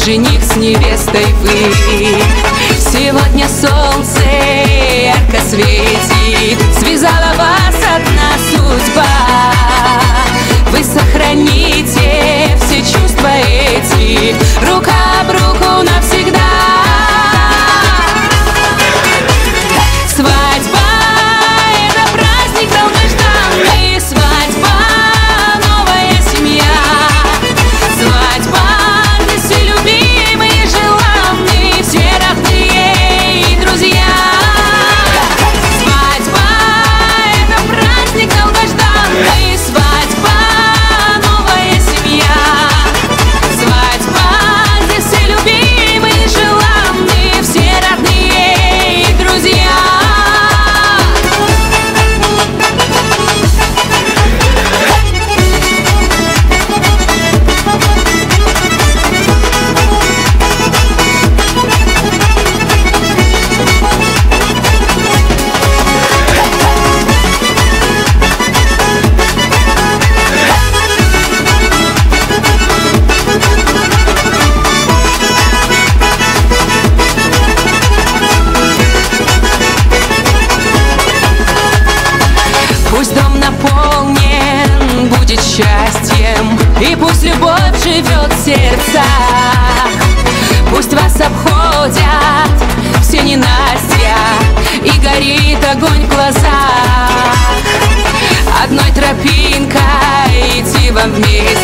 жених с невестой вы. Сегодня солнце ярко светит, связала вас одна судьба. Вы сохраните все чувства эти рука об руку навсегда. Свадьба — это праздник долгожданный, свадьба — новая семья. Свадьба, где все любимые, желанные, все родные и друзья. Свадьба — это праздник долгожданный, свадьба — новая семья. Свадьба, где все любимые, желанные, все родные и друзья. Пусть дом наполнен будет счастьем, и пусть любовь живет в сердцах. Пусть вас обходят все ненастья, и горит огонь в глазах. Одной тропинкой идти вам вместе,